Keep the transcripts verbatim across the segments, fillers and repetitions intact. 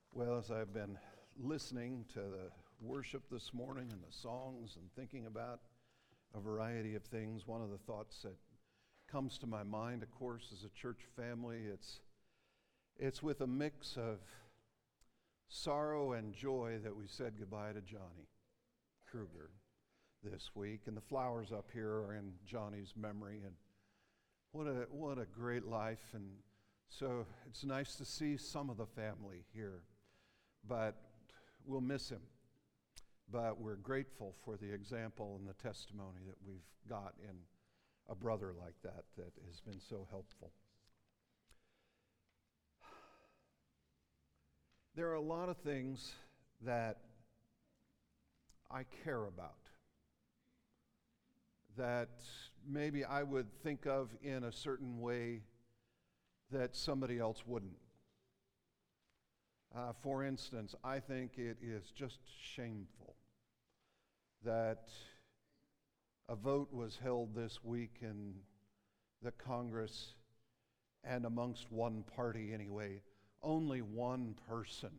Well, as I've been listening to the worship this morning and the songs and thinking about a variety of things, one of the thoughts that comes to my mind, of course, as a church family, it's it's with a mix of sorrow and joy that we said goodbye to Johnny Kruger this week. And the flowers up here are in Johnny's memory. And what a what a great life. And so it's nice to see some of the family here. But we'll miss him. But we're grateful for the example and the testimony that we've got in a brother like that that has been so helpful. There are a lot of things that I care about that maybe I would think of in a certain way that somebody else wouldn't. Uh, for instance, I think it is just shameful that a vote was held this week in the Congress, and amongst one party anyway, only one person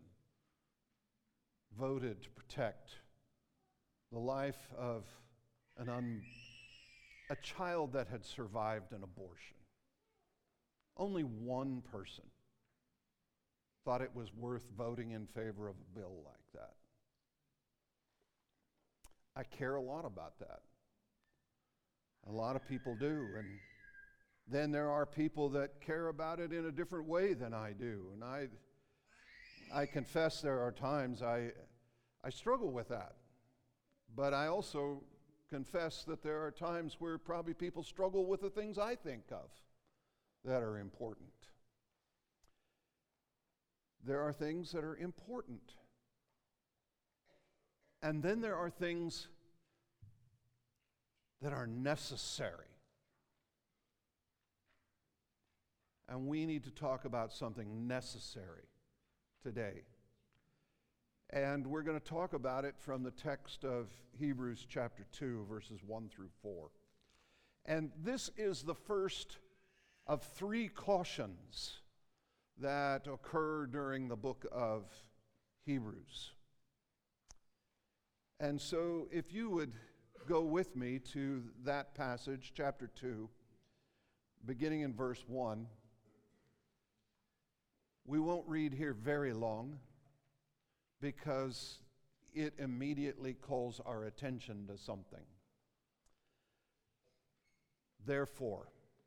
voted to protect the life of an un, a child that had survived an abortion. Only one person thought it was worth voting in favor of a bill like that. I care a lot about that. A lot of people do. And then there are people that care about it in a different way than I do. And I I confess there are times I I struggle with that. But I also confess that there are times where probably people struggle with the things I think of that are important. There are things that are important. And then there are things that are necessary. And we need to talk about something necessary today. And we're going to talk about it from the text of Hebrews chapter two, verses one through four. And this is the first of three cautions that occur during the book of Hebrews. And so if you would go with me to that passage, chapter two, beginning in verse one. We won't read here very long because it immediately calls our attention to something. Therefore.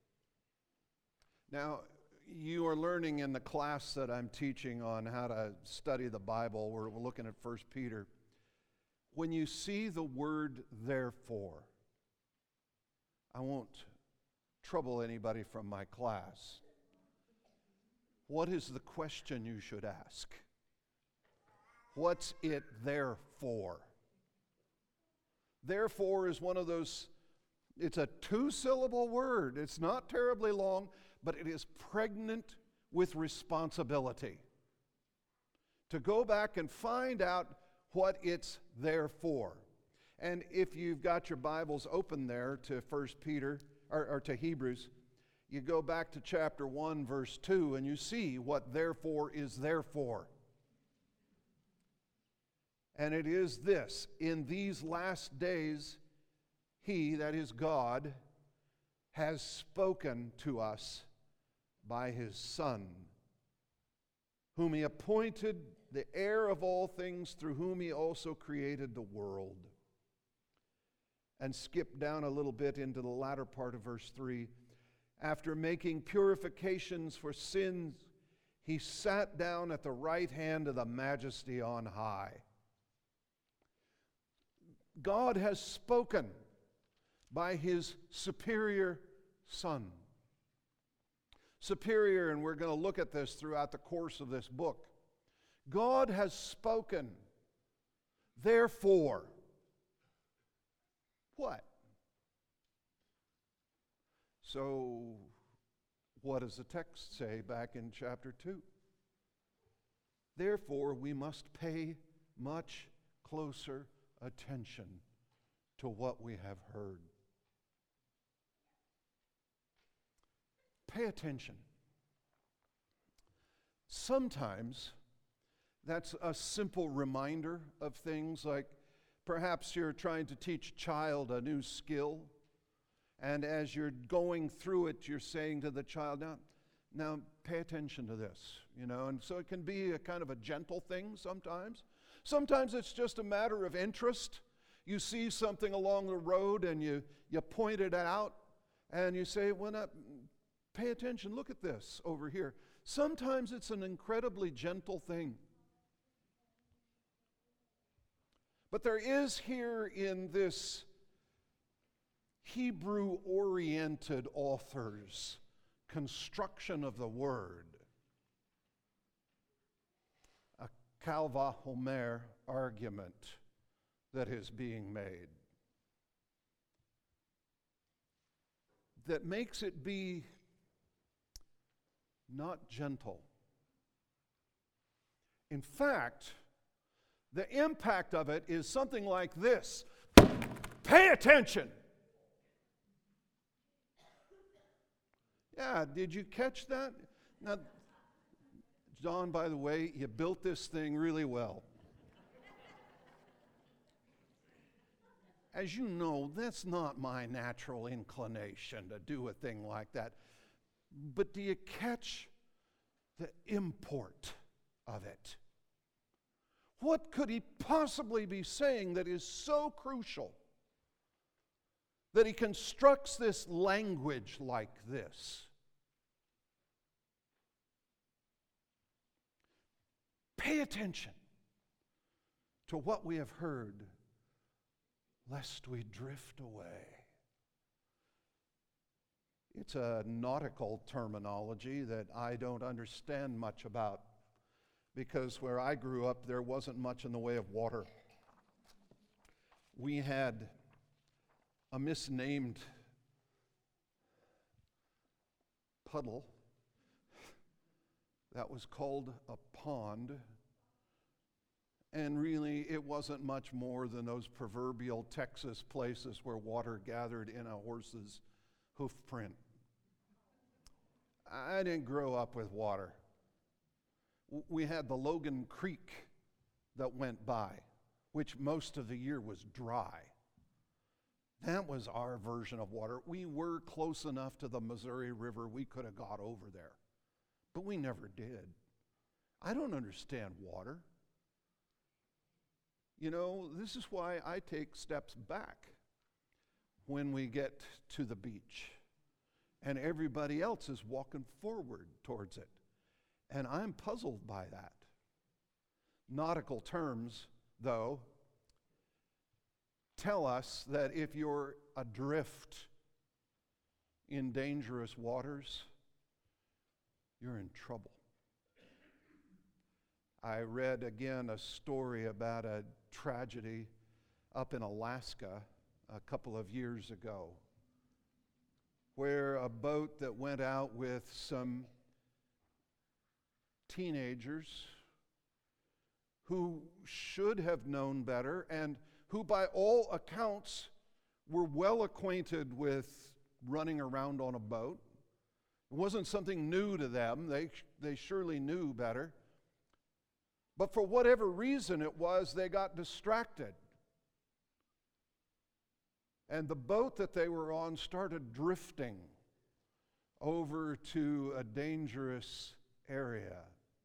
Now, you are learning in the class that I'm teaching on how to study the Bible. We're looking at First Peter. When you see the word therefore, I won't trouble anybody from my class. What is the question you should ask? What's it there for? Therefore is one of those, it's a two-syllable word. It's not terribly long, but it is pregnant with responsibility. To go back and find out what it's there for. And if you've got your Bibles open there to First Peter, or, or to Hebrews, you go back to chapter one, verse two, and you see what therefore is there for. And it is this: in these last days, He, that is God, has spoken to us by His Son, whom He appointed the heir of all things, through whom He also created the world. And skip down a little bit into the latter part of verse three. After making purifications for sins, He sat down at the right hand of the Majesty on high. God has spoken by His superior Son. Superior, and we're going to look at this throughout the course of this book. God has spoken. Therefore, what? So, what does the text say back in chapter two? Therefore, we must pay much closer attention to what we have heard. Pay attention. Sometimes That's a simple reminder of things like perhaps you're trying to teach a child a new skill, and as you're going through it, you're saying to the child, now, now pay attention to this, you know, and so it can be a kind of a gentle thing sometimes. Sometimes it's just a matter of interest. You see something along the road and you, you point it out and you say, well, now, pay attention, look at this over here. Sometimes it's an incredibly gentle thing. But there is here in this Hebrew-oriented author's construction of the word a kal vachomer argument that is being made that makes it be not gentle. In fact, the impact of it is something like this. Pay attention. Yeah, did you catch that? Now, John, by the way, you built this thing really well. As you know, that's not my natural inclination to do a thing like that. But do you catch the import of it? What could he possibly be saying that is so crucial that he constructs this language like this? Pay attention to what we have heard, lest we drift away. It's a nautical terminology that I don't understand much about, because where I grew up, there wasn't much in the way of water. We had a misnamed puddle that was called a pond, and really it wasn't much more than those proverbial Texas places where water gathered in a horse's hoof print. I didn't grow up with water. We had the Logan Creek that went by, which most of the year was dry. That was our version of water. We were close enough to the Missouri River, we could have got over there. But we never did. I don't understand water. You know, this is why I take steps back when we get to the beach, and everybody else is walking forward towards it. And I'm puzzled by that. Nautical terms, though, tell us that if you're adrift in dangerous waters, you're in trouble. I read again a story about a tragedy up in Alaska a couple of years ago, where a boat that went out with some teenagers who should have known better and who by all accounts were well acquainted with running around on a boat. It wasn't something new to them. They, they surely knew better. But for whatever reason it was, they got distracted. And the boat that they were on started drifting over to a dangerous area.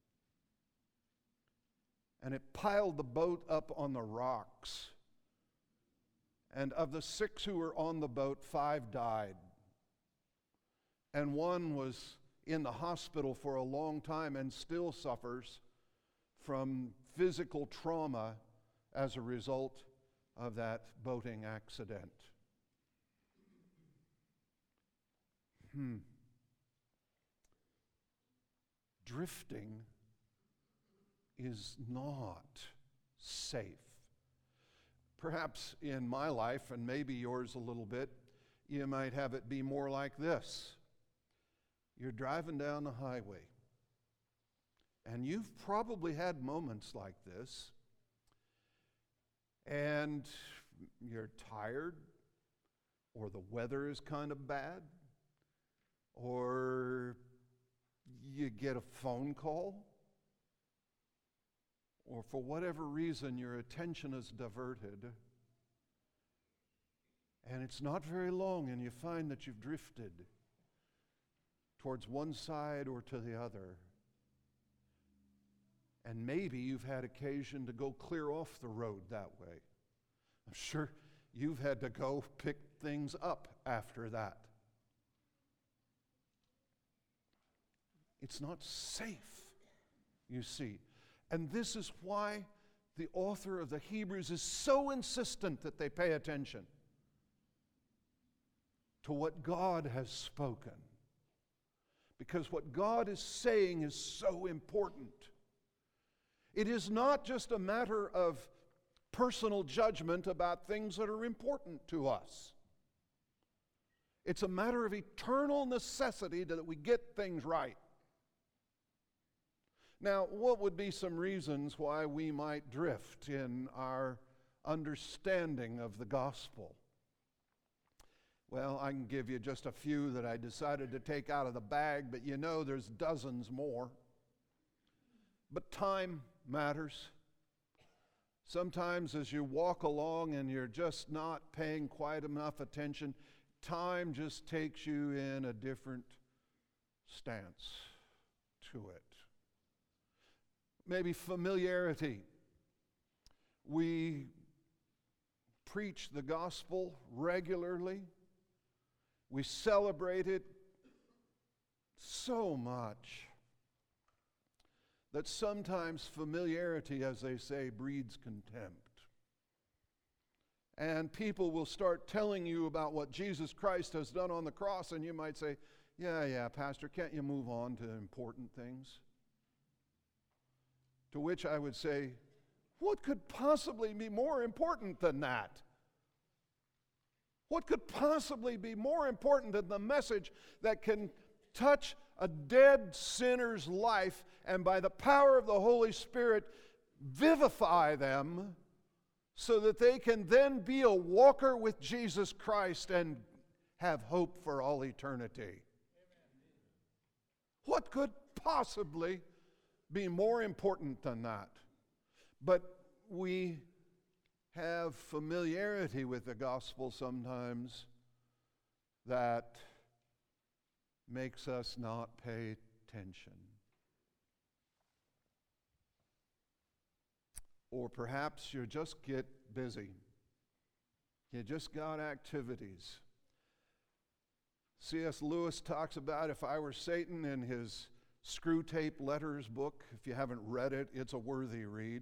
And it piled the boat up on the rocks. And of the six who were on the boat, five died. And one was in the hospital for a long time and still suffers from physical trauma as a result of that boating accident. Hmm. Drifting is not safe. Perhaps in my life, and maybe yours a little bit, you might have it be more like this. You're driving down the highway, and you've probably had moments like this, and you're tired, or the weather is kind of bad, or you get a phone call, or for whatever reason your attention is diverted, and it's not very long and you find that you've drifted towards one side or to the other, and maybe you've had occasion to go clear off the road that way. I'm sure you've had to go pick things up after that. It's not safe, you see. And this is why the author of the Hebrews is so insistent that they pay attention to what God has spoken. Because what God is saying is so important. It is not just a matter of personal judgment about things that are important to us. It's a matter of eternal necessity that we get things right. Now, what would be some reasons why we might drift in our understanding of the gospel? Well, I can give you just a few that I decided to take out of the bag, but you know there's dozens more. But time matters. Sometimes as you walk along and you're just not paying quite enough attention, time just takes you in a different stance to it. Maybe familiarity. We preach the gospel regularly. We celebrate it so much that sometimes familiarity, as they say, breeds contempt. And people will start telling you about what Jesus Christ has done on the cross, and you might say, yeah, yeah, Pastor, can't you move on to important things? To which I would say, what could possibly be more important than that? What could possibly be more important than the message that can touch a dead sinner's life and by the power of the Holy Spirit vivify them so that they can then be a walker with Jesus Christ and have hope for all eternity? Amen. What could possibly be more important than that? But we have familiarity with the gospel sometimes that makes us not pay attention. Or perhaps you just get busy. You just got activities. C S Lewis talks about if I were Satan in his Screw Tape Letters book. If you haven't read it, it's a worthy read.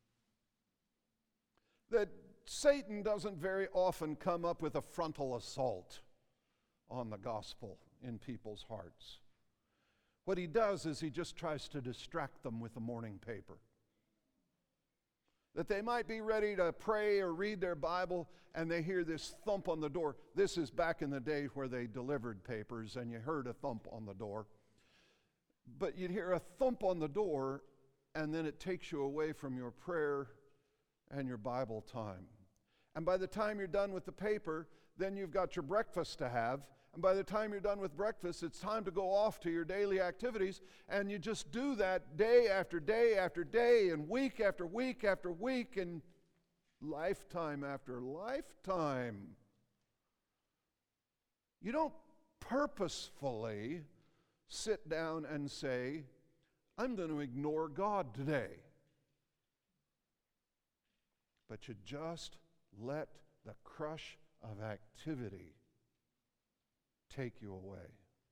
That Satan doesn't very often come up with a frontal assault on the gospel in people's hearts. What he does is he just tries to distract them with the morning paper. That they might be ready to pray or read their Bible, and they hear this thump on the door. This is back in the day where they delivered papers, and you heard a thump on the door. But you'd hear a thump on the door, and then it takes you away from your prayer and your Bible time. And by the time you're done with the paper, then you've got your breakfast to have. And by the time you're done with breakfast, it's time to go off to your daily activities. And you just do that day after day after day and week after week after week and lifetime after lifetime. You don't purposefully sit down and say, I'm going to ignore God today. But you just let the crush of activity take you away.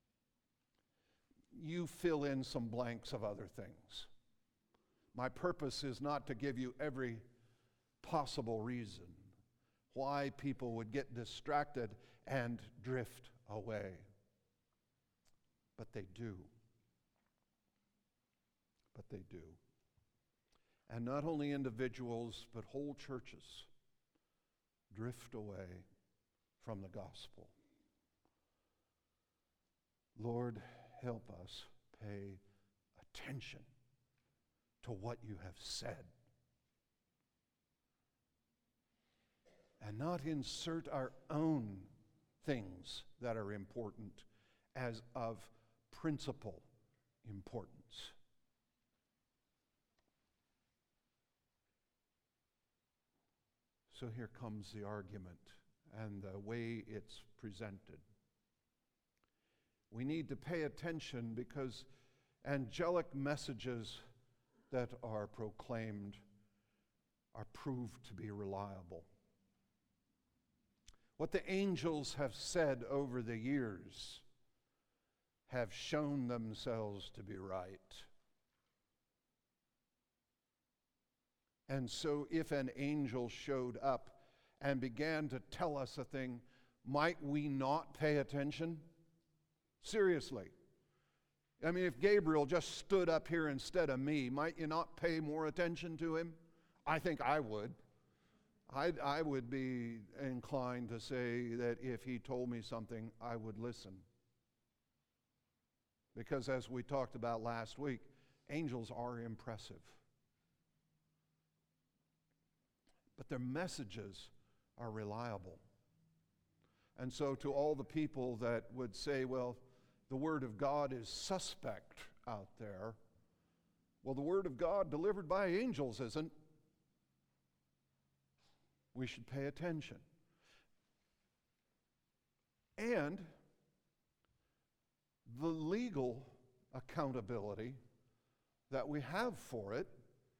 You fill in some blanks of other things. My purpose is not to give you every possible reason why people would get distracted and drift away. But they do. But they do. And not only individuals, but whole churches drift away from the gospel. Lord, help us pay attention to what you have said. And not insert our own things that are important as of principal importance. So here comes the argument and the way it's presented. We need to pay attention because angelic messages that are proclaimed are proved to be reliable. What the angels have said over the years have shown themselves to be right. And so if an angel showed up and began to tell us a thing, might we not pay attention? Seriously. I mean, if Gabriel just stood up here instead of me, might you not pay more attention to him? I think I would. I, I would be inclined to say that if he told me something, I would listen. Because as we talked about last week, angels are impressive. But their messages are reliable. And so to all the people that would say, well, the Word of God is suspect out there, well, the Word of God delivered by angels isn't. We should pay attention. And the legal accountability that we have for it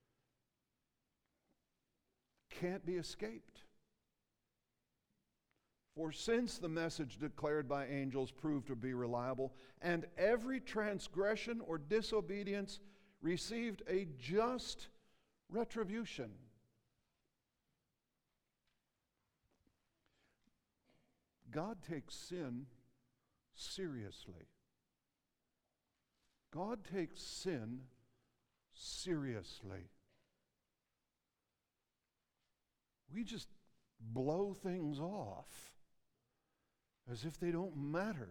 can't be escaped. For since the message declared by angels proved to be reliable, and every transgression or disobedience received a just retribution. God takes sin seriously. God takes sin seriously. We just blow things off as if they don't matter.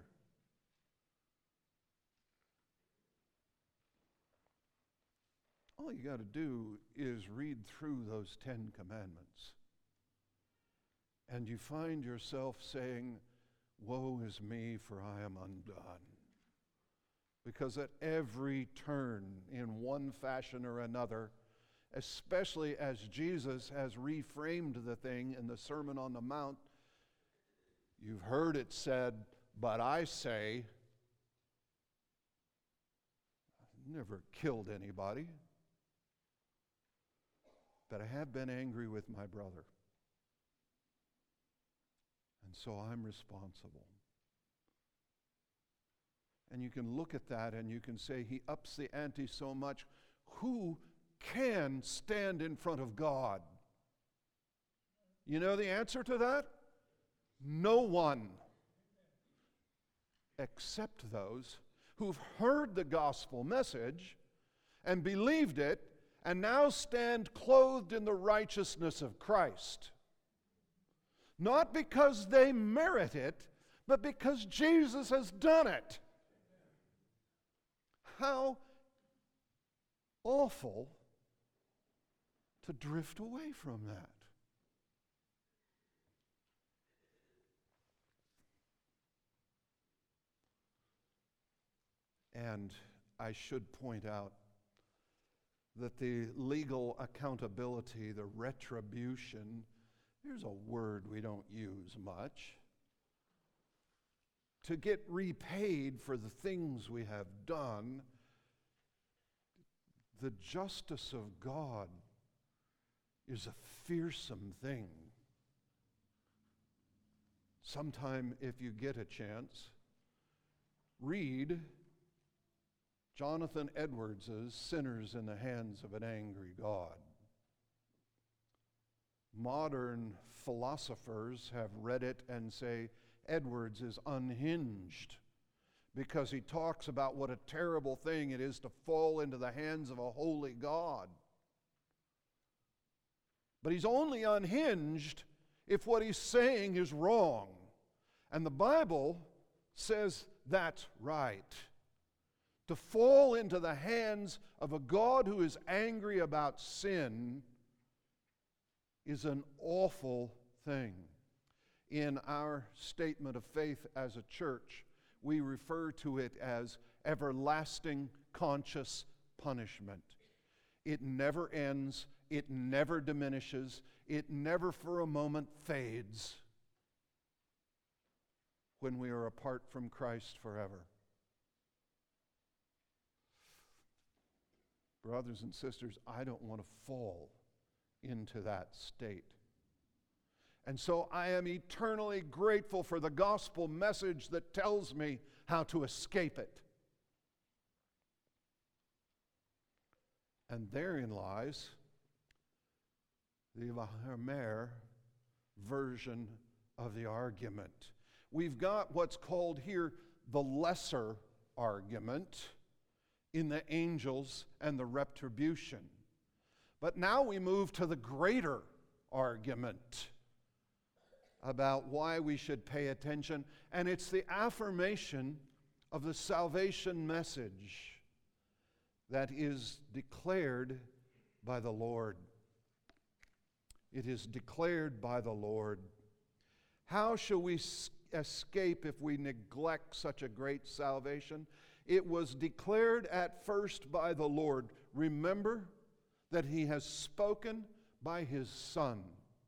All you got to do is read through those Ten Commandments, and you find yourself saying, "Woe is me, for I am undone." Because at every turn, in one fashion or another, especially as Jesus has reframed the thing in the Sermon on the Mount, you've heard it said, but I say, I've never killed anybody, but I have been angry with my brother. And so I'm responsible. And you can look at that and you can say, he ups the ante so much. Who can stand in front of God? You know the answer to that? No one. Except those who've heard the gospel message and believed it and now stand clothed in the righteousness of Christ. Not because they merit it, but because Jesus has done it. How awful to drift away from that. And I should point out that the legal accountability, the retribution, there's a word we don't use much. To get repaid for the things we have done, the justice of God is a fearsome thing. Sometime, if you get a chance, read Jonathan Edwards' Sinners in the Hands of an Angry God. Modern philosophers have read it and say, Edwards is unhinged because he talks about what a terrible thing it is to fall into the hands of a holy God. But he's only unhinged if what he's saying is wrong. And the Bible says that's right. To fall into the hands of a God who is angry about sin is an awful thing. In our statement of faith as a church, we refer to it as everlasting conscious punishment. It never ends, it never diminishes, it never for a moment fades when we are apart from Christ forever. Brothers and sisters, I don't want to fall into that state. And so I am eternally grateful for the gospel message that tells me how to escape it. And therein lies the Vahamer version of the argument. We've got what's called here the lesser argument in the angels and the retribution. But now we move to the greater argument about why we should pay attention, and it's the affirmation of the salvation message that is declared by the Lord. It is declared by the Lord. How shall we escape if we neglect such a great salvation? It was declared at first by the Lord. Remember that He has spoken by His Son.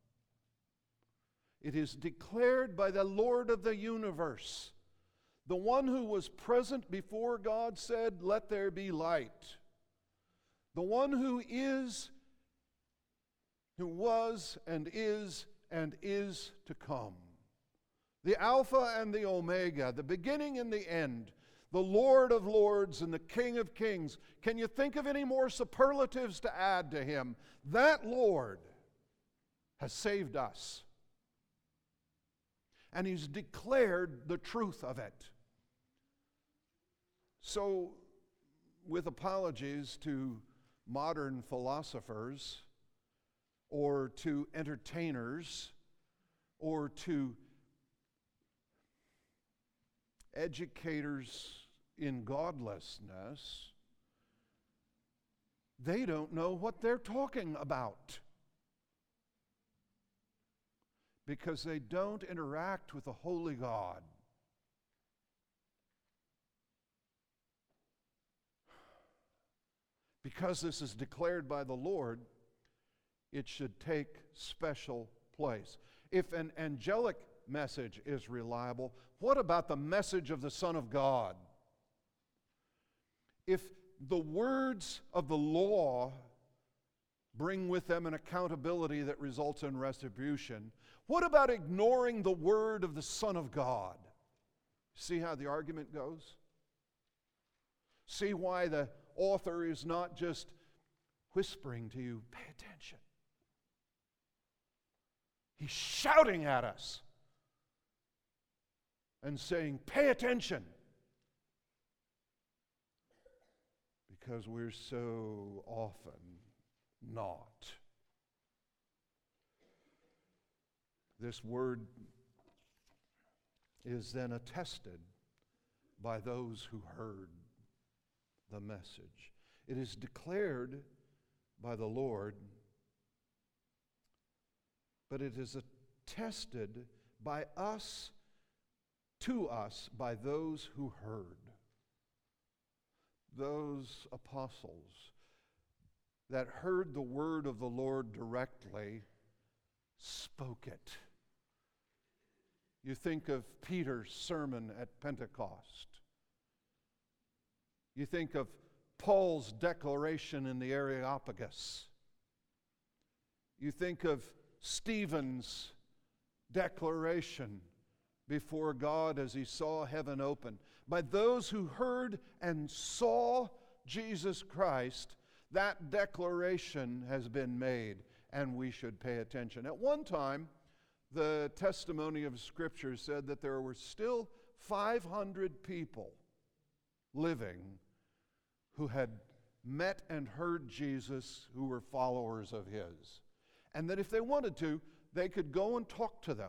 It is declared by the Lord of the universe, the one who was present before God said, "Let there be light." The one who is, who was and is and is to come. The Alpha and the Omega, the beginning and the end, the Lord of lords and the King of kings. Can you think of any more superlatives to add to Him? That Lord has saved us. And He's declared the truth of it. So, with apologies to modern philosophers, or to entertainers, or to educators in godlessness, they don't know what they're talking about, because they don't interact with the holy God. Because this is declared by the Lord, it should take special place. If an angelic message is reliable, what about the message of the Son of God? If the words of the law bring with them an accountability that results in retribution, what about ignoring the word of the Son of God? See how the argument goes? See why the author is not just whispering to you, pay attention. He's shouting at us and saying, pay attention. Because we're so often not. This word is then attested by those who heard the message. It is declared by the Lord, but it is attested by us, to us, by those who heard. Those apostles that heard the word of the Lord directly spoke it. You think of Peter's sermon at Pentecost. You think of Paul's declaration in the Areopagus. You think of Stephen's declaration before God as he saw heaven open. By those who heard and saw Jesus Christ, that declaration has been made, and we should pay attention. At one time, the testimony of Scripture said that there were still five hundred people living who had met and heard Jesus, who were followers of His. And that if they wanted to, they could go and talk to them.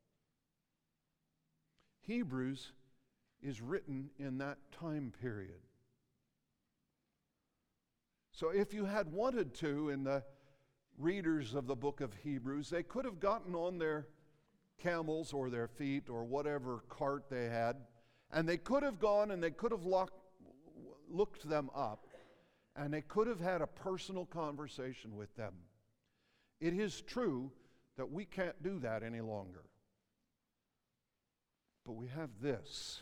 Hebrews is written in that time period. So if you had wanted to, in the readers of the book of Hebrews, they could have gotten on their camels or their feet or whatever cart they had, and they could have gone and they could have locked, looked them up, and they could have had a personal conversation with them. It is true that we can't do that any longer. But we have this.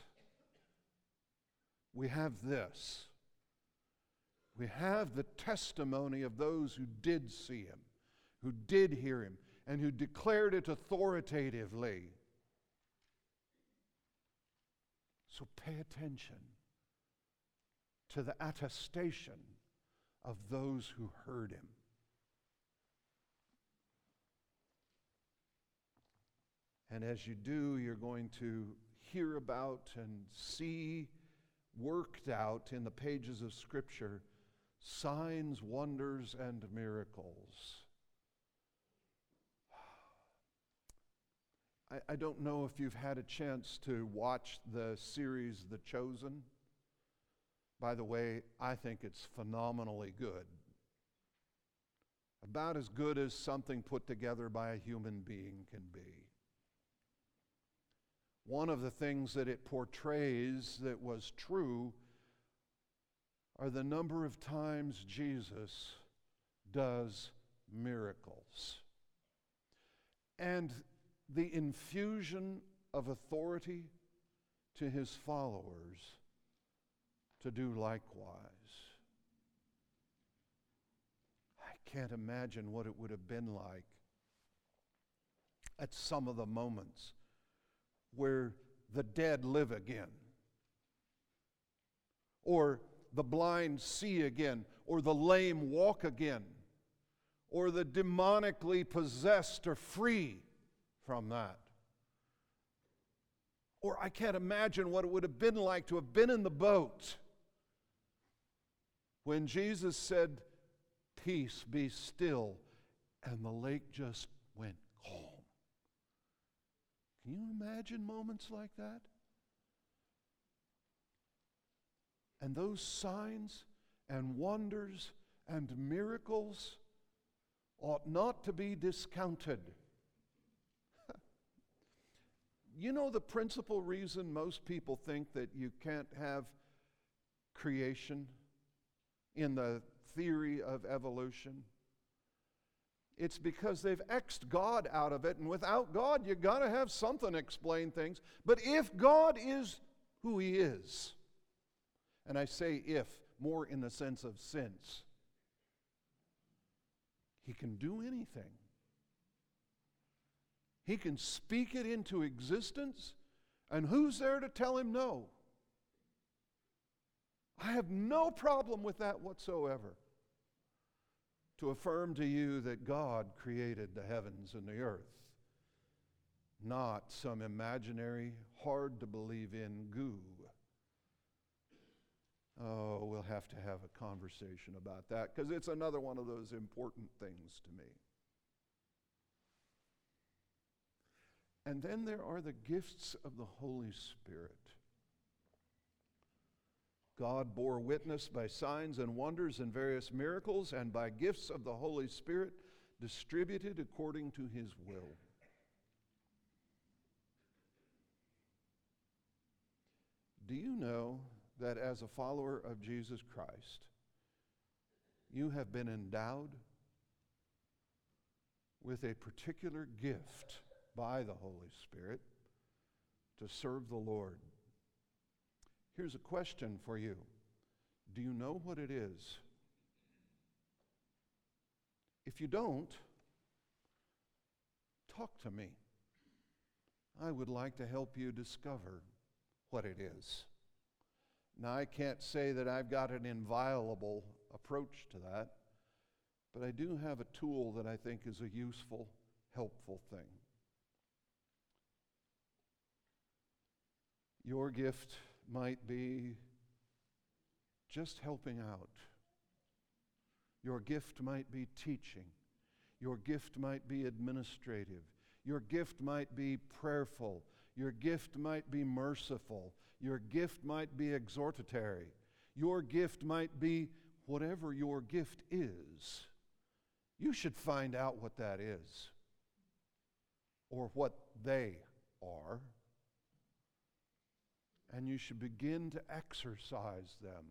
We have this. We have the testimony of those who did see him, who did hear him, and who declared it authoritatively. So pay attention to the attestation of those who heard him. And as you do, you're going to hear about and see worked out in the pages of Scripture signs, wonders, and miracles. I, I don't know if you've had a chance to watch the series The Chosen. By the way, I think it's phenomenally good. About as good as something put together by a human being can be. One of the things that it portrays that was true are the number of times Jesus does miracles. And the infusion of authority to his followers to do likewise. I can't imagine what it would have been like at some of the moments where the dead live again, or the blind see again, or the lame walk again, or the demonically possessed are free from that. Or I can't imagine what it would have been like to have been in the boat when Jesus said, "Peace, be still," and the lake just went calm. Can you imagine moments like that? And those signs and wonders and miracles ought not to be discounted. You know the principal reason most people think that you can't have creation in the theory of evolution? It's because they've X'd God out of it, and without God, you got to have something to explain things. But if God is who he is, and I say if, more in the sense of since, he can do anything. He can speak it into existence, and who's there to tell him no? I have no problem with that whatsoever. To affirm to you that God created the heavens and the earth, not some imaginary, hard to believe in goo. Oh, we'll have to have a conversation about that because it's another one of those important things to me. And then there are the gifts of the Holy Spirit. God bore witness by signs and wonders and various miracles and by gifts of the Holy Spirit distributed according to his will. Do you know that as a follower of Jesus Christ, you have been endowed with a particular gift by the Holy Spirit to serve the Lord? Here's a question for you. Do you know what it is? If you don't, talk to me. I would like to help you discover what it is. Now, I can't say that I've got an inviolable approach to that, but I do have a tool that I think is a useful, helpful thing. Your gift might be just helping out. Your gift might be teaching. Your gift might be administrative. Your gift might be prayerful. Your gift might be merciful. Your gift might be exhortatory. Your gift might be whatever your gift is. You should find out what that is or what they are. And you should begin to exercise them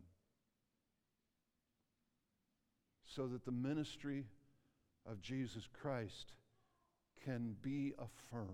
so that the ministry of Jesus Christ can be affirmed.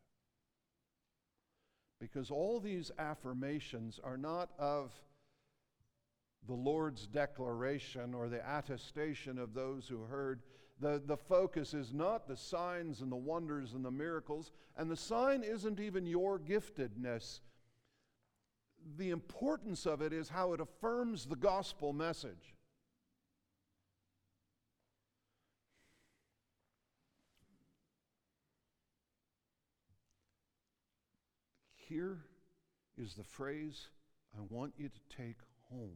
Because all these affirmations are not of the Lord's declaration or the attestation of those who heard. The, the focus is not the signs and the wonders and the miracles, and the sign isn't even your giftedness. The importance of it is how it affirms the gospel message. Here is the phrase I want you to take home.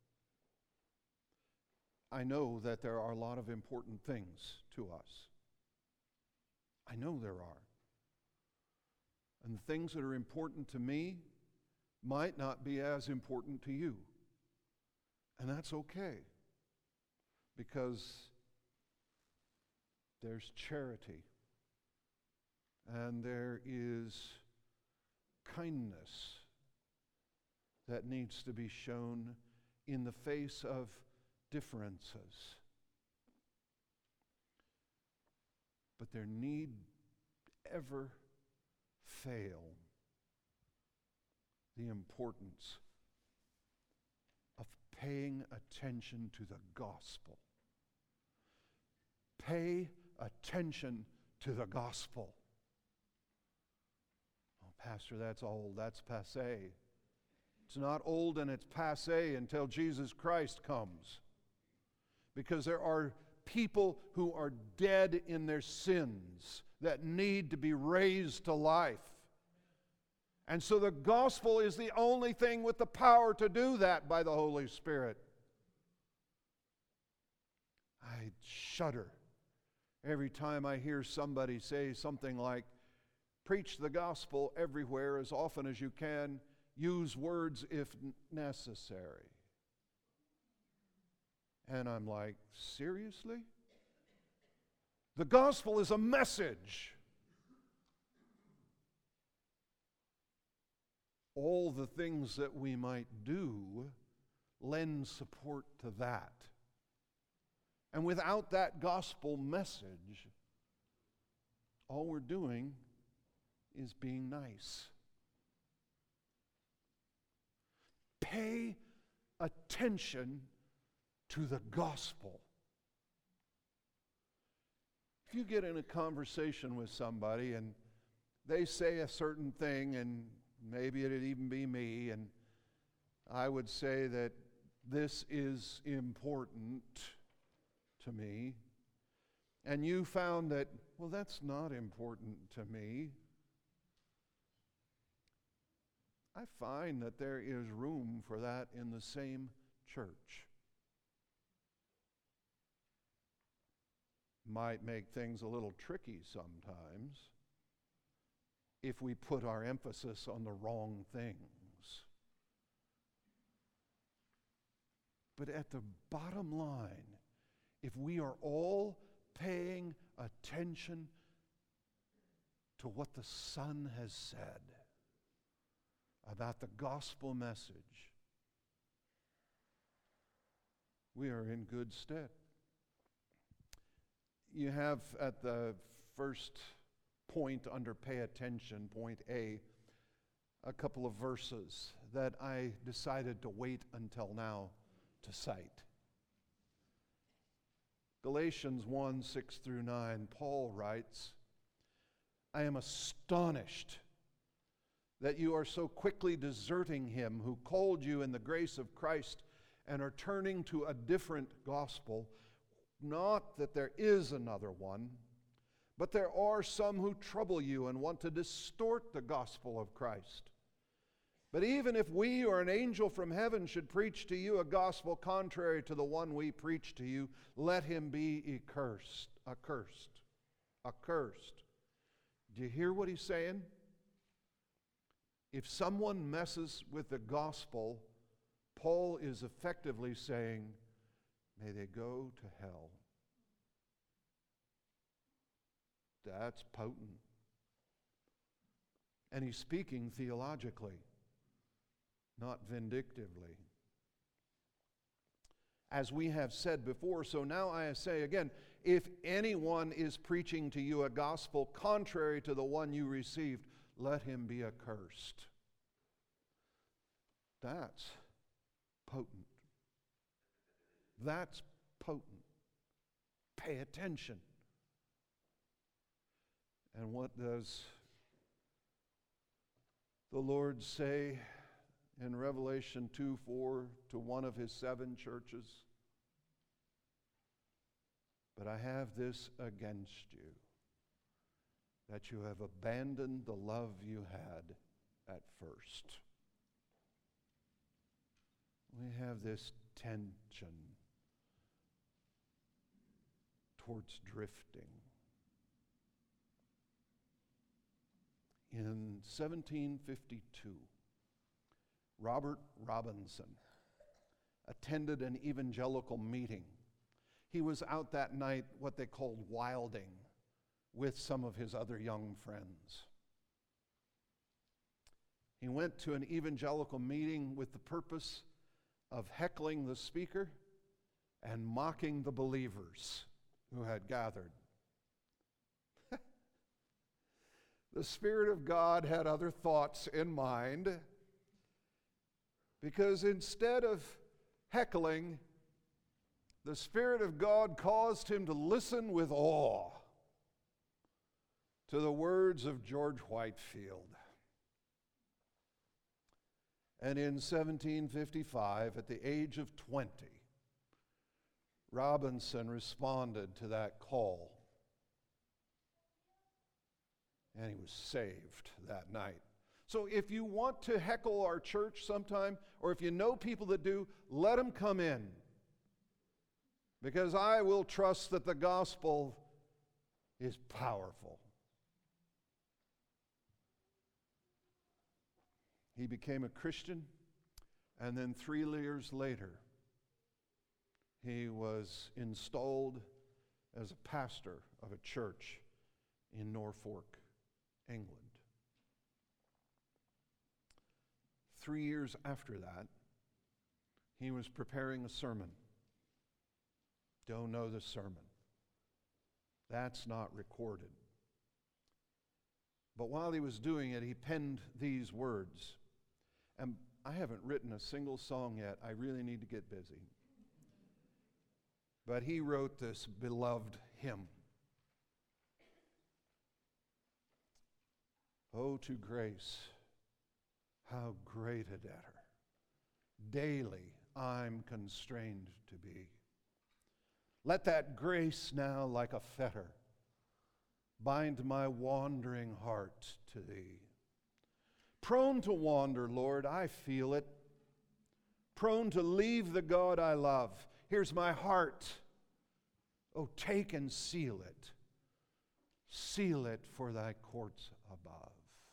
I know that there are a lot of important things to us. I know there are. And the things that are important to me might not be as important to you. And that's okay. Because there's charity. And there is kindness that needs to be shown in the face of differences. But there need ever fail the importance of paying attention to the gospel. Pay attention to the gospel. Oh, Pastor, that's old. That's passé. It's not old and it's passé until Jesus Christ comes. Because there are people who are dead in their sins that need to be raised to life. And so the gospel is the only thing with the power to do that by the Holy Spirit. I shudder every time I hear somebody say something like, preach the gospel everywhere as often as you can, use words if necessary. And I'm like, seriously? The gospel is a message. All the things that we might do lend support to that. And without that gospel message, all we're doing is being nice. Pay attention to the gospel. If you get in a conversation with somebody and they say a certain thing, and maybe it'd even be me, and I would say that this is important to me, and you found that, well, that's not important to me, I find that there is room for that in the same church. Might make things a little tricky sometimes if we put our emphasis on the wrong things. But at the bottom line, if we are all paying attention to what the Son has said about the gospel message, we are in good stead. You have at the first point under pay attention, point A, a couple of verses that I decided to wait until now to cite. Galatians one, six through nine, Paul writes, I am astonished that you are so quickly deserting him who called you in the grace of Christ and are turning to a different gospel. Not that there is another one, but there are some who trouble you and want to distort the gospel of Christ. But even if we or an angel from heaven should preach to you a gospel contrary to the one we preach to you, let him be accursed, accursed, accursed. Do you hear what he's saying? If someone messes with the gospel, Paul is effectively saying, may they go to hell. That's potent. And he's speaking theologically, not vindictively. As we have said before, so now I say again, if anyone is preaching to you a gospel contrary to the one you received, let him be accursed. That's potent. That's potent. Pay attention. And what does the Lord say in Revelation two four to one of his seven churches? But I have this against you, that you have abandoned the love you had at first. We have this tension towards drifting. In seventeen fifty-two, Robert Robinson attended an evangelical meeting. He was out that night, what they called wilding, with some of his other young friends. He went to an evangelical meeting with the purpose of heckling the speaker and mocking the believers who had gathered. The Spirit of God had other thoughts in mind, because instead of heckling, the Spirit of God caused him to listen with awe to the words of George Whitefield. And in seventeen fifty-five, at the age of twenty, Robinson responded to that call. And he was saved that night. So if you want to heckle our church sometime, or if you know people that do, let them come in. Because I will trust that the gospel is powerful. He became a Christian, and then three years later, he was installed as a pastor of a church in Norfolk, England. Three years after that, he was preparing a sermon. Don't know the sermon. That's not recorded. But while he was doing it, he penned these words. And I haven't written a single song yet. I really need to get busy. But he wrote this beloved hymn. Oh, to grace, how great a debtor, daily I'm constrained to be. Let that grace now like a fetter bind my wandering heart to thee. Prone to wander, Lord, I feel it. Prone to leave the God I love. Here's my heart. Oh, take and seal it. Seal it for thy courts above.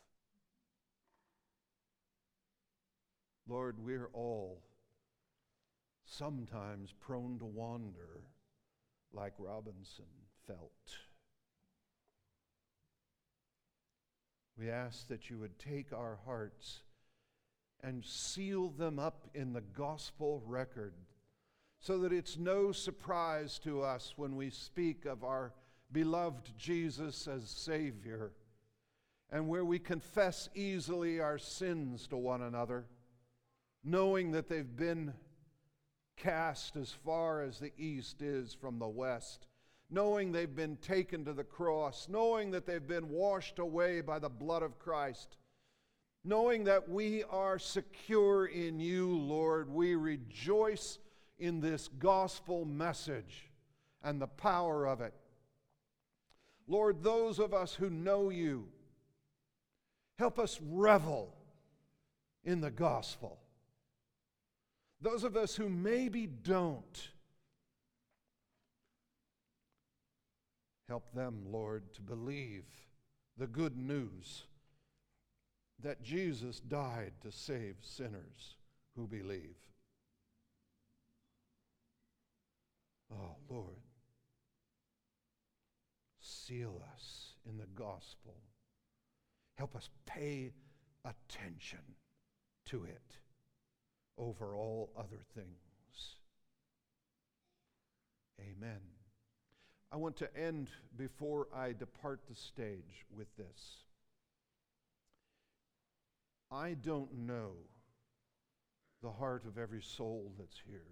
Lord, we're all sometimes prone to wander like Robinson felt. We ask that you would take our hearts and seal them up in the gospel record so that it's no surprise to us when we speak of our beloved Jesus as Savior, and where we confess easily our sins to one another, knowing that they've been cast as far as the east is from the west, knowing they've been taken to the cross, knowing that they've been washed away by the blood of Christ, knowing that we are secure in you, Lord. We rejoice in this gospel message and the power of it. Lord, those of us who know you, help us revel in the gospel. Those of us who maybe don't, help them, Lord, to believe the good news that Jesus died to save sinners who believe. Oh, Lord, seal us in the gospel. Help us pay attention to it over all other things. Amen. I want to end before I depart the stage with this. I don't know the heart of every soul that's here.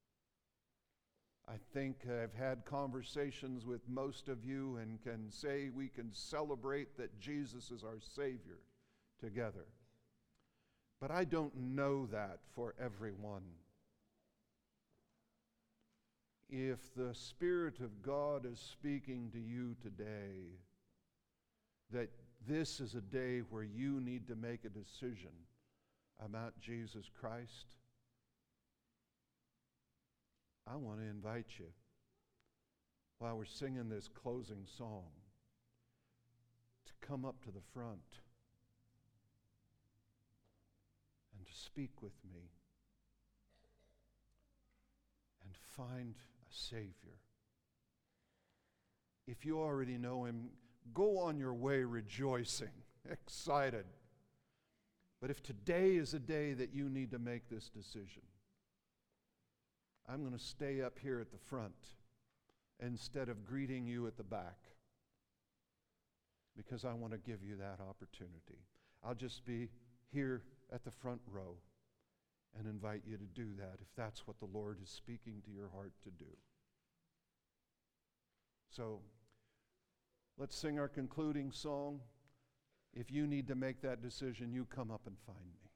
I think I've had conversations with most of you and can say we can celebrate that Jesus is our Savior together. But I don't know that for everyone. If the Spirit of God is speaking to you today, that this is a day where you need to make a decision about Jesus Christ, I want to invite you, while we're singing this closing song, to come up to the front and to speak with me and find a Savior. If you already know Him, go on your way rejoicing, excited. But if today is a day that you need to make this decision, I'm going to stay up here at the front instead of greeting you at the back, because I want to give you that opportunity. I'll just be here at the front row and invite you to do that if that's what the Lord is speaking to your heart to do. So let's sing our concluding song. If you need to make that decision, you come up and find me.